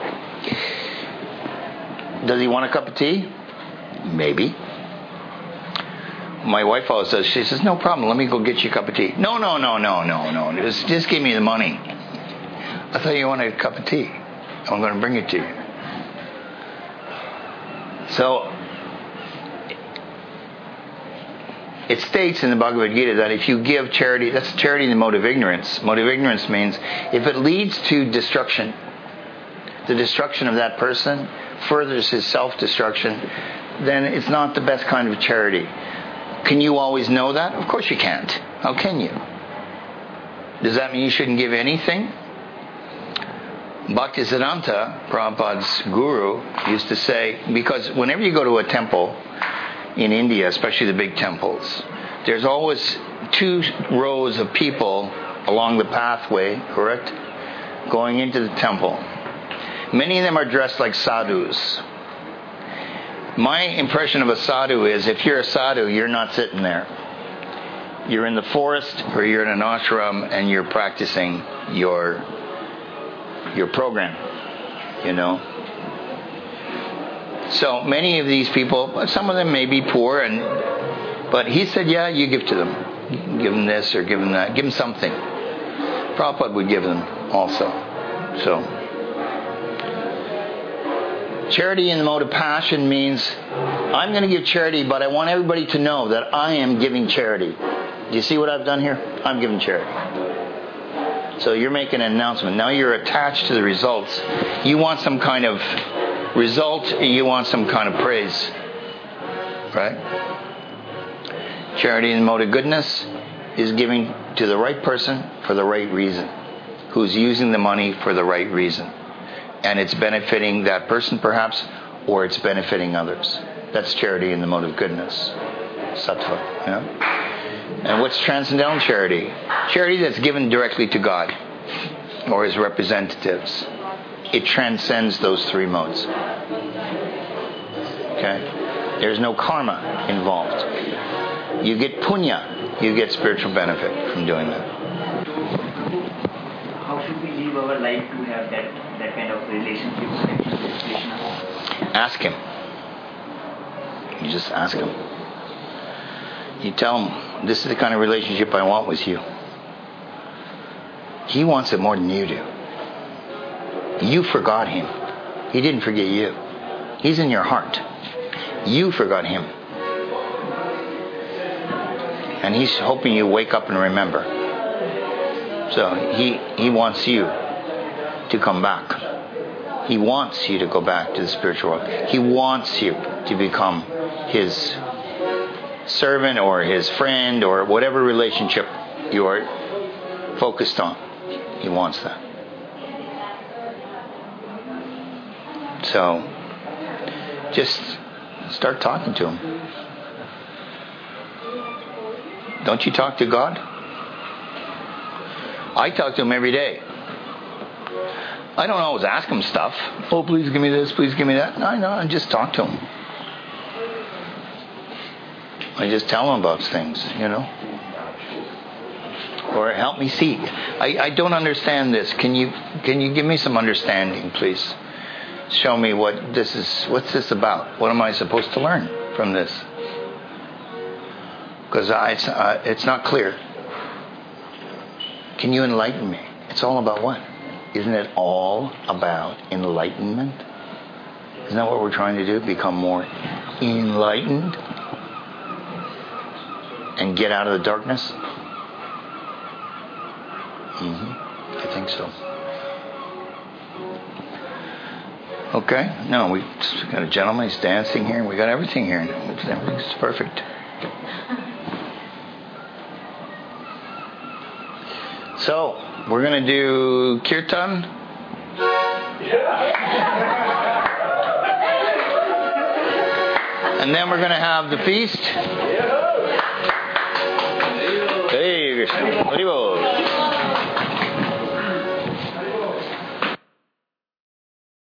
Does he want a cup of tea? Maybe. My wife always says, she says, "No problem, let me go get you a cup of tea." No, no, no, no, no, no. Just, just give me the money. I thought you wanted a cup of tea. I'm going to bring it to you. So, it states in the Bhagavad Gita that if you give charity, that's charity in the mode of ignorance. Mode of ignorance means if it leads to destruction, the destruction of that person furthers his self-destruction, then it's not the best kind of charity. Can you always know that? Of course you can't. How can you? Does that mean you shouldn't give anything? Bhaktisiddhanta, Prabhupada's guru, used to say, because whenever you go to a temple in India, especially the big temples, there's always two rows of people along the pathway, correct? Going into the temple. Many of them are dressed like sadhus. My impression of a sadhu is if you're a sadhu, you're not sitting there. You're in the forest or you're in an ashram and you're practicing your your program, you know. So many of these people, some of them may be poor, and but he said, yeah, you give to them. Give them this or give them that. Give them something. Prabhupada would give them also. So, charity in the mode of passion means I'm going to give charity, but I want everybody to know that I am giving charity. Do you see what I've done here? I'm giving charity. So you're making an announcement. Now you're attached to the results. You want some kind of result, you want some kind of praise. Right? Charity in the mode of goodness is giving to the right person for the right reason, who's using the money for the right reason. And it's benefiting that person perhaps, or it's benefiting others. That's charity in the mode of goodness. Sattva. Yeah? And what's transcendental charity? Charity that's given directly to God or His representatives. It transcends those three modes. Okay? There's no karma involved. You get punya. You get spiritual benefit from doing that. How should we live our life to have that, that kind of relationship with Krishna? Ask Him. You just ask Him. You tell Him, this is the kind of relationship I want with you. He wants it more than you do. You forgot Him. He didn't forget you. He's in your heart. You forgot Him. And He's hoping you wake up and remember. So He, he wants you to come back. He wants you to go back to the spiritual world. He wants you to become His servant or His friend or whatever relationship you are focused on. He wants that. So, just start talking to Him. Don't you talk to God? I talk to Him every day. I don't always ask Him stuff. Oh, please give me this, please give me that. No, no, I just talk to Him. I just tell Him about things, you know. Or help me see. I, I don't understand this. Can you can you give me some understanding, please? Show me what this is. What's this about? What am I supposed to learn from this? Because it's uh, it's not clear. Can you enlighten me? It's all about what? Isn't it all about enlightenment? Isn't that what we're trying to do? Become more enlightened and get out of the darkness? Mm-hmm. I think so. Okay. No, we got a gentleman. He's dancing here. We got everything here. Everything's perfect. So, we're going to do kirtan. And then we're going to have the feast. Hey, Krishna. Haribol.